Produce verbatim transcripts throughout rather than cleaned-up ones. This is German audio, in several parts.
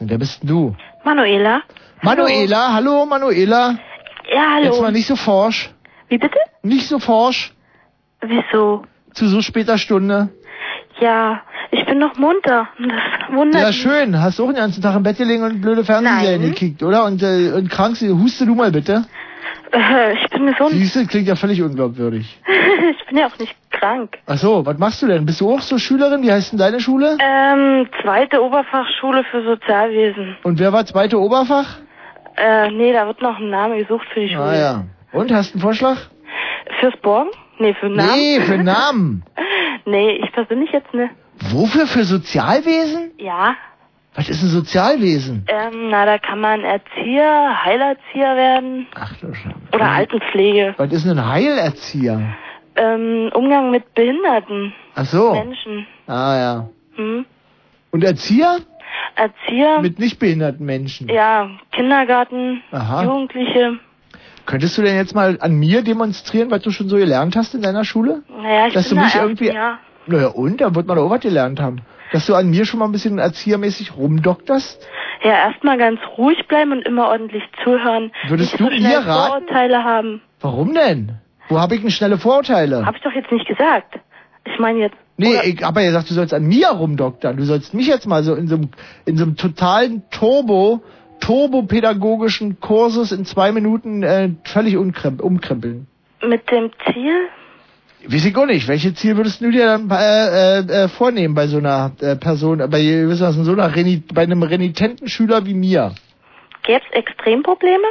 Und wer bist denn du? Manuela. Manuela, hallo, hallo Manuela. Ja, hallo. Jetzt mal nicht so forsch. Wie bitte? Nicht so forsch. Wieso? Zu so später Stunde. Ja, ich bin noch munter. Das wundert Ja, mich. schön. Hast du auch den ganzen Tag im Bett gelegen und blöde Fernsehserien Nein. gekickt, oder? Und, äh, und krank, huste du mal bitte. Äh, ich bin gesund. Siehst du, klingt ja völlig unglaubwürdig. Ich bin ja auch nicht krank. Ach so, was machst du denn? Bist du auch so Schülerin? Wie heißt denn deine Schule? Ähm, zweite Oberfachschule für Sozialwesen. Und wer war zweite Oberfach? Äh, nee, da wird noch ein Name gesucht für die Schule. Ah ja. Und, hast du einen Vorschlag? Fürs Borgen? Nee, für einen Namen? Nee, für einen Namen. Nee, ich persönlich jetzt ne. Wofür? Für Sozialwesen? Ja. Was ist ein Sozialwesen? Ähm, na, da kann man Erzieher, Heilerzieher werden. Ach du Scheiße. Oder Altenpflege. Was ist denn ein Heilerzieher? Ähm, Umgang mit Behinderten. Ach so. Menschen. Ah ja. Hm? Und Erzieher? Erzieher. Mit nicht behinderten Menschen? Ja, Kindergarten, Aha. Jugendliche. Könntest du denn jetzt mal an mir demonstrieren, was du schon so gelernt hast in deiner Schule? Naja, ich Dass bin du mich da irgendwie... erst, ja. Naja, und? Da wird man doch auch was gelernt haben. Dass du an mir schon mal ein bisschen erziehermäßig rumdokterst? Ja, erstmal ganz ruhig bleiben und immer ordentlich zuhören. Würdest nicht du so schnell mir raten? Vorurteile haben. Warum denn? Wo habe ich denn schnelle Vorurteile? Hab ich doch jetzt nicht gesagt. Ich meine jetzt... Nee, oder- ich hab ja gesagt, du sollst an mir rumdoktern. Du sollst mich jetzt mal so in so einem, in so einem totalen Turbo, turbopädagogischen Kursus in zwei Minuten äh, völlig umkremp- umkrempeln. Mit dem Ziel? Weiß ich auch nicht. Welche Ziel würdest du dir dann äh, äh, äh, vornehmen bei so einer äh, Person, bei, wissen was, so einer Reni- bei einem renitenten Schüler wie mir? Gäb's Extremprobleme?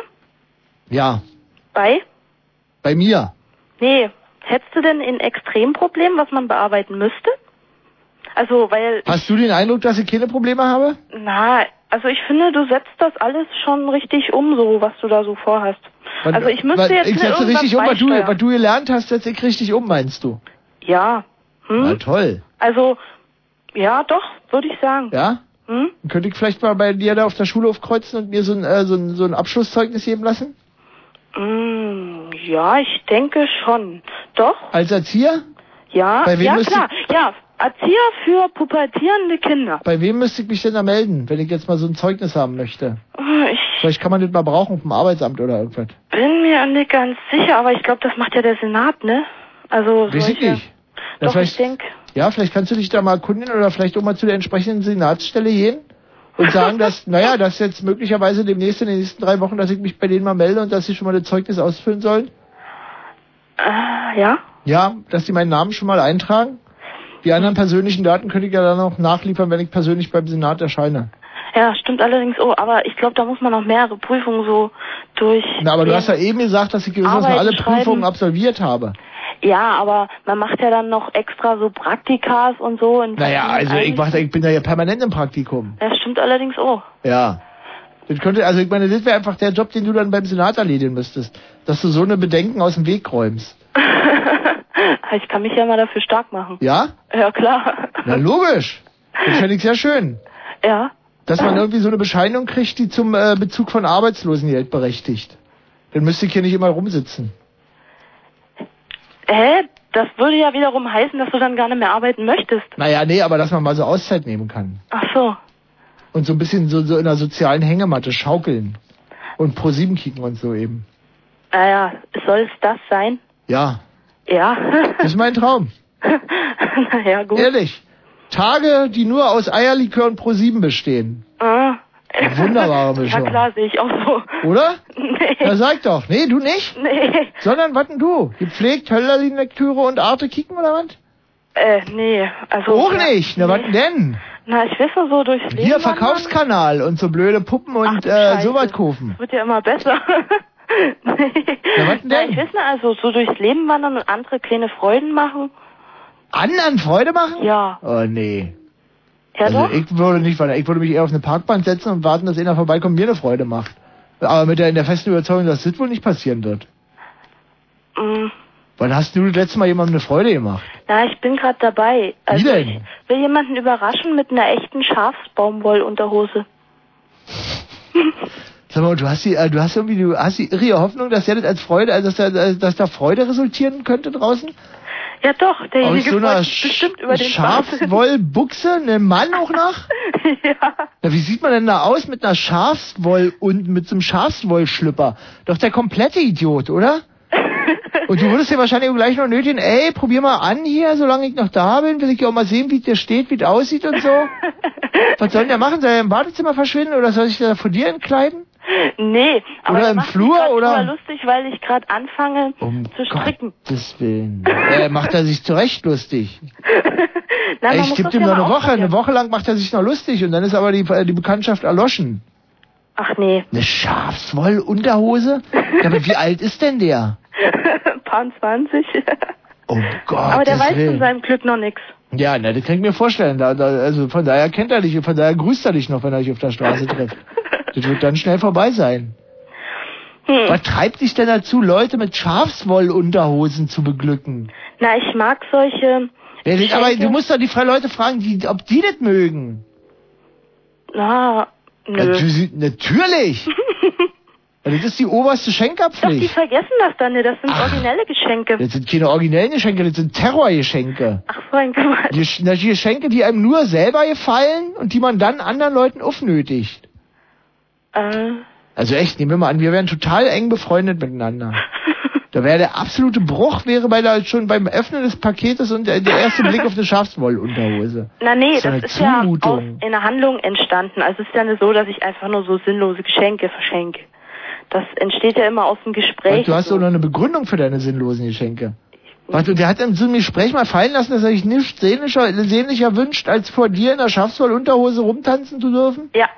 Ja, Bei? bei mir. Nee. Hättest du denn ein Extremproblem, was man bearbeiten müsste? Also, weil... Hast du den Eindruck, dass ich keine Probleme habe? Na, also ich finde, du setzt das alles schon richtig um, so was du da so vorhast. Was- Also ich müsste was- jetzt ich ne, setze irgendwas richtig um, was du, beisteuern. was du gelernt hast, setze ich richtig um, meinst du? Ja. Hm? Na toll. Also, ja, doch, würde ich sagen. Ja? Hm? Dann könnte ich vielleicht mal bei dir da auf der Schule aufkreuzen und mir so ein, äh, so ein, so ein Abschlusszeugnis geben lassen? Mm, ja, ich denke schon. Doch? Als Erzieher? Ja, Bei wem ja müsste- klar. Ja, Erzieher für pubertierende Kinder. Bei wem müsste ich mich denn da melden, wenn ich jetzt mal so ein Zeugnis haben möchte? Ich Vielleicht kann man das mal brauchen vom Arbeitsamt oder irgendwas. bin mir nicht ganz sicher, aber ich glaube, das macht ja der Senat, ne? Also Weiß ich solche... nicht. Ja, Doch, ich vielleicht, denke... ja, vielleicht kannst du dich da mal erkundigen oder vielleicht auch mal zu der entsprechenden Senatsstelle gehen und sagen, dass, naja, dass jetzt möglicherweise demnächst in den nächsten drei Wochen, dass ich mich bei denen mal melde und dass sie schon mal das Zeugnis ausfüllen sollen. Äh, ja? Ja, dass sie meinen Namen schon mal eintragen. Die anderen persönlichen Daten könnte ich ja dann auch nachliefern, wenn ich persönlich beim Senat erscheine. Ja, stimmt allerdings. Oh, aber ich glaube, da muss man noch mehrere Prüfungen so durch... Na, aber du hast ja eben gesagt, dass ich gewissermaßen Arbeiten, alle schreiben. Prüfungen absolviert habe. Ja, aber man macht ja dann noch extra so Praktikas und so. In Naja, also ich, verschiedenen mach, ich bin ja hier permanent im Praktikum. Ja, stimmt allerdings auch. Ja. Das könnte, also ich meine, das wäre einfach der Job, den du dann beim Senat erledigen müsstest. Dass du so eine Bedenken aus dem Weg räumst. Ich kann mich ja mal dafür stark machen. Ja? Ja, klar. Na logisch. Das fände ich sehr schön. Ja. Dass man irgendwie so eine Bescheinigung kriegt, die zum äh, Bezug von Arbeitslosengeld berechtigt. Dann müsste ich hier nicht immer rumsitzen. Hä? Das würde ja wiederum heißen, dass du dann gar nicht mehr arbeiten möchtest. Naja, nee, aber dass man mal so Auszeit nehmen kann. Ach so. Und so ein bisschen so, so in einer sozialen Hängematte schaukeln. Und Pro sieben kicken und so eben. Naja, soll es das sein? Ja. Ja. Das ist mein Traum. Naja, gut. Ehrlich. Tage, die nur aus Eierlikör und Pro sieben bestehen. Ah. Eine wunderbare Mischung. Ja klar, sehe ich auch so. Oder? Nee. Na sag doch. Nee, du nicht? Nee. Sondern was denn du? Gepflegt, Höllerlin-Lektüre und Arte kicken oder was? Äh, nee. Also, Auch ja, nicht. Na, was nee. denn? Na, ich weiß nur so durchs Leben. Hier, wandern. Verkaufskanal und so blöde Puppen und Ach, du äh, Scheiße. sowas kaufen. Das wird ja immer besser. Na, was Na, denn? ich weiß nicht, also so durchs Leben wandern und andere kleine Freuden machen. Anderen Freude machen? Ja. Oh, nee. Ja Also doch? ich würde nicht weiter. Ich würde mich eher auf eine Parkbank setzen und warten, dass einer vorbeikommt und mir eine Freude macht. Aber mit der, in der festen Überzeugung, dass das wohl nicht passieren wird. Mm, Wann hast du das letzte Mal jemandem eine Freude gemacht? na, ich bin gerade dabei. Also Wie denn? ich will jemanden überraschen mit einer echten Schafsbaumwollunterhose. Sag mal, du hast die, äh, du hast irgendwie, du hast die irre Hoffnung, dass der das als Freude, also dass da, dass da Freude resultieren könnte draußen? Ja doch, derjenige aus so einer freut sich bestimmt über den Schafswollbuchse, einem Mann auch nach? Ja. Na, wie sieht man denn da aus mit einer Schafswoll und mit so einem Schafswollschlüpper? Doch der komplette Idiot, oder? Und du würdest ja wahrscheinlich auch gleich noch nötigen, ey, probier mal an hier, solange ich noch da bin, will ich ja auch mal sehen, wie der steht, wie es aussieht und so. Was soll denn der machen? Soll er im Badezimmer verschwinden oder soll ich da vor dir entkleiden? Nee, aber oder im Flur oder? Das lustig, weil ich gerade anfange um zu stricken. Gottes Willen. äh, macht er sich zurecht lustig. Nein, ey, ich gebe ihm noch eine Woche, eine Woche lang macht er sich noch lustig und dann ist aber die, die Bekanntschaft erloschen. Ach nee. Eine Schafswollunterhose? Ja, aber wie alt ist denn der? Paar zwanzig. Oh Gott. Aber der weiß von seinem Glück noch nichts. Ja, na, das kann ich mir vorstellen. Da, da, also von daher kennt er dich und von daher grüßt er dich noch, wenn er dich auf der Straße trifft. Das wird dann schnell vorbei sein. Hm. Was treibt dich denn dazu, Leute mit Schafswollunterhosen zu beglücken? Na, ich mag solche... Ja, das, aber du musst doch die drei Leute fragen, die, ob die das mögen. Na, nö. Natürlich. natürlich. Das ist die oberste Schenkabpflicht. Doch, die vergessen das dann nicht. Das sind Ach, originelle Geschenke. Das sind keine originellen Geschenke, das sind Terrorgeschenke. Ach, so ein Quatsch. Die, die Geschenke, die einem nur selber gefallen und die man dann anderen Leuten aufnötigt. Äh. Also echt, nehmen wir mal an, wir wären total eng befreundet miteinander. Da wäre der absolute Bruch, wäre bei der, schon beim Öffnen des Paketes und der, der erste Blick auf eine Schafswollunterhose. Na nee, das, das ist Zumutung. ja aus, in der Handlung entstanden. Also es ist ja nicht so, dass ich einfach nur so sinnlose Geschenke verschenke. Das entsteht ja immer aus dem Gespräch. Du hast so. Doch noch eine Begründung für deine sinnlosen Geschenke. Warte, der hat in so einem Gespräch mal fallen lassen, dass er sich nichts sehnlicher, sehnlicher wünscht, als vor dir in der Schafswollunterhose rumtanzen zu dürfen? Ja.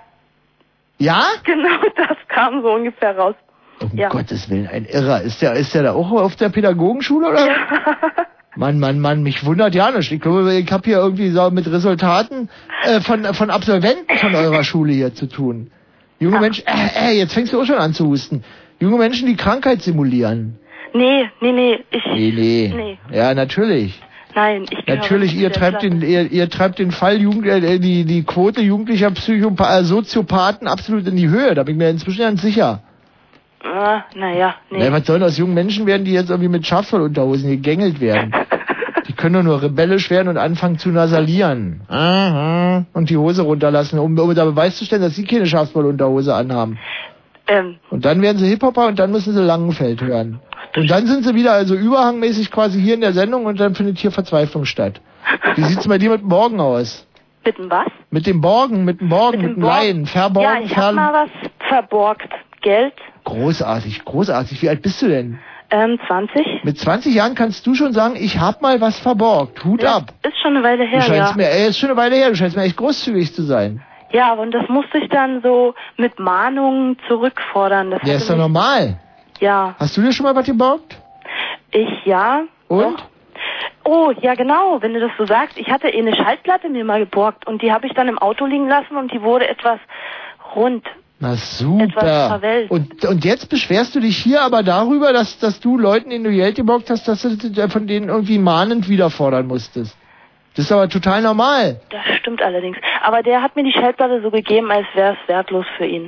Ja? Genau, das kam so ungefähr raus. Um ja. Gottes Willen, ein Irrer. Ist der, ist der da auch auf der Pädagogenschule, oder? Ja. Mann, Mann, Mann, mich wundert ja nicht. Ich glaube, ich habe hier irgendwie so mit Resultaten äh, von, von Absolventen von eurer Schule hier zu tun. Junge Menschen, äh, äh, jetzt fängst du auch schon an zu husten. Junge Menschen, die Krankheit simulieren. Nee, nee, nee. Ich, nee, nee. nee. Ja, natürlich. Nein, ich Natürlich, ihr treibt den, ihr, ihr treibt den Fall Jugend, äh, die, die Quote jugendlicher Psychopa- äh, Soziopathen absolut in die Höhe. Da bin ich mir inzwischen ganz sicher. Ah, naja, nee. Na, was sollen aus jungen Menschen werden, die jetzt irgendwie mit Schafswollunterhosen gegängelt werden? Die können doch nur rebellisch werden und anfangen zu nasalieren. Aha. Und die Hose runterlassen, um, um da Beweis zu stellen, dass sie keine Schafswollunterhose anhaben. Ähm. Und dann werden sie Hip-Hopper und dann müssen sie Langenfeld hören. Und dann sind sie wieder also überhangmäßig quasi hier in der Sendung und dann findet hier Verzweiflung statt. Wie sieht's bei dir mit dem Borgen aus? Mit dem was? Mit dem Borgen, mit dem Borgen, mit dem, mit dem Laien, verborgen, ja, ich hab mal was verborgt. Geld. Großartig, großartig. Wie alt bist du denn? Ähm, zwanzig. Mit zwanzig Jahren kannst du schon sagen, ich hab mal was verborgt. Hut ja, ab. Ist schon eine Weile her, du scheinst ja. Mir, ey, ist schon eine Weile her. Du scheinst mir echt großzügig zu sein. Ja, und das musste ich dann so mit Mahnungen zurückfordern. Das ja, ist doch normal. Ja. Hast du dir schon mal was geborgt? Ich, ja. Und? Doch. Oh, ja genau, wenn du das so sagst. Ich hatte eh eine Schallplatte mir mal geborgt und die habe ich dann im Auto liegen lassen und die wurde etwas rund. Na super. Etwas verwelkt. Und, und jetzt beschwerst du dich hier aber darüber, dass, dass du Leuten, denen du Geld geborgt hast, dass du von denen irgendwie mahnend wiederfordern musstest. Das ist aber total normal. Das stimmt allerdings. Aber der hat mir die Schallplatte so gegeben, als wäre es wertlos für ihn.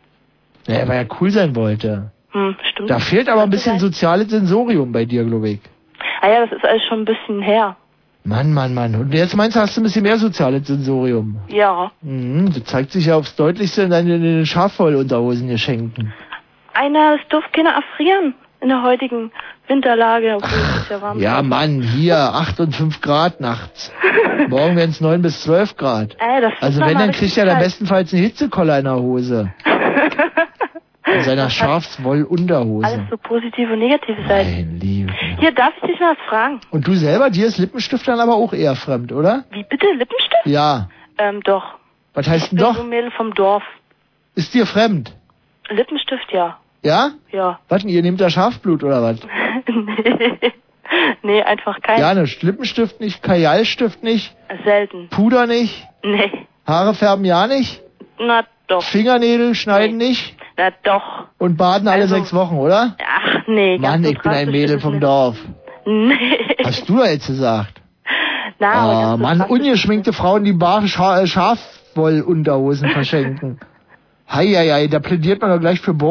Ja, weil er cool sein wollte. Hm, stimmt. Da fehlt aber ein bisschen soziales Sensorium bei dir, glaube ich. Ah ja, das ist alles schon ein bisschen her. Mann, Mann, Mann. Und jetzt meinst du, hast du ein bisschen mehr soziales Sensorium? Ja. Mhm, das zeigt sich ja aufs Deutlichste in deinen, in den Schafwollunterhosen geschenken. Einer, es durfte keiner erfrieren in der heutigen Winterlage, obwohl Ach, es ja warm ja, Mann, hier acht und fünf Grad nachts. Morgen werden es neun bis zwölf Grad. Ey, das also wenn, dann kriegt er da bestenfalls einen Hitzekoller in der Hose. In seiner Schafswollunterhose. Alles so positive und negative Seiten. Mein Liebe. Hier, darf ich dich mal was fragen? Und du selber, dir ist Lippenstift dann aber auch eher fremd, oder? Wie bitte, Lippenstift? Ja. Ähm, doch. Was heißt ich denn bin doch? So ein Mädel vom Dorf. Ist dir fremd? Lippenstift, ja. Ja? Ja. Was denn, ihr nehmt da Schafblut oder was? nee. Nee, einfach kein. Ja, nicht. Lippenstift nicht, Kajalstift nicht. Selten. Puder nicht. Nee. Haare färben ja nicht. Na doch. Fingernägel schneiden nee. nicht. Na doch. Und baden alle also, sechs Wochen, oder? Ach nee. Mann, ganz ich bin ein Mädel vom nicht. Dorf. Nee. Hast du da jetzt gesagt? Na, ah, Mann, ungeschminkte Frauen, die bare Scha- Schafwollunterhosen verschenken. Heieiei, da plädiert man doch gleich für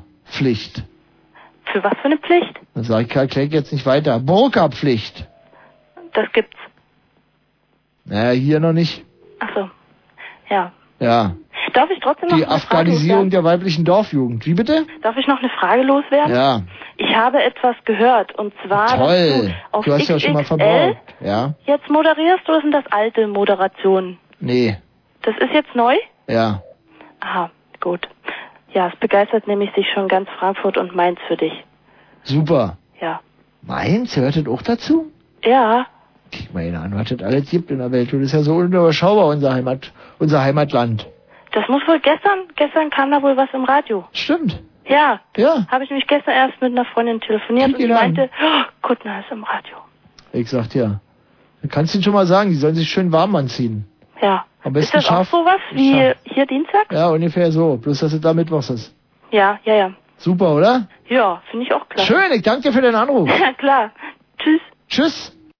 Burka-Pflicht. Für was für eine Pflicht? Das sag ich, erkläre ich jetzt nicht weiter. Burka-Pflicht. Das gibt's. Naja, hier noch nicht. Ach so. Ja. Ja. Darf ich trotzdem noch Die eine Frage Afghanisierung loswerden? der weiblichen Dorfjugend. Wie bitte? Darf ich noch eine Frage loswerden? Ja. Ich habe etwas gehört und zwar, Toll. dass du auf Du hast ja schon mal X X L verbraucht. Ja. jetzt moderierst oder sind das alte Moderationen? Nee. Das ist jetzt neu? Ja. Aha, gut. Ja, es begeistert nämlich sich schon ganz Frankfurt und Mainz für dich. Super. Ja. Mainz, hört das auch dazu? Ja. Ich meine an, was das alles gibt in der Welt. Das ist ja so unüberschaubar, unser Heimat, unser Heimatland. Das muss wohl gestern, gestern kam da wohl was im Radio. Stimmt. Ja. Ja. Habe ich nämlich gestern erst mit einer Freundin telefoniert Guck und die dir an. meinte, oh, Kuttner ist im Radio. Ich sag dir. Du kannst ihn schon mal sagen, die sollen sich schön warm anziehen. Ja. Am Ist besten das auch scharf. sowas wie scharf. hier Dienstag? Ja, ungefähr so. Bloß, dass es da Mittwochs ist. Ja, ja, ja. Super, oder? Ja, finde ich auch klar. Schön, ich danke dir für den Anruf. Ja, klar. Tschüss. Tschüss.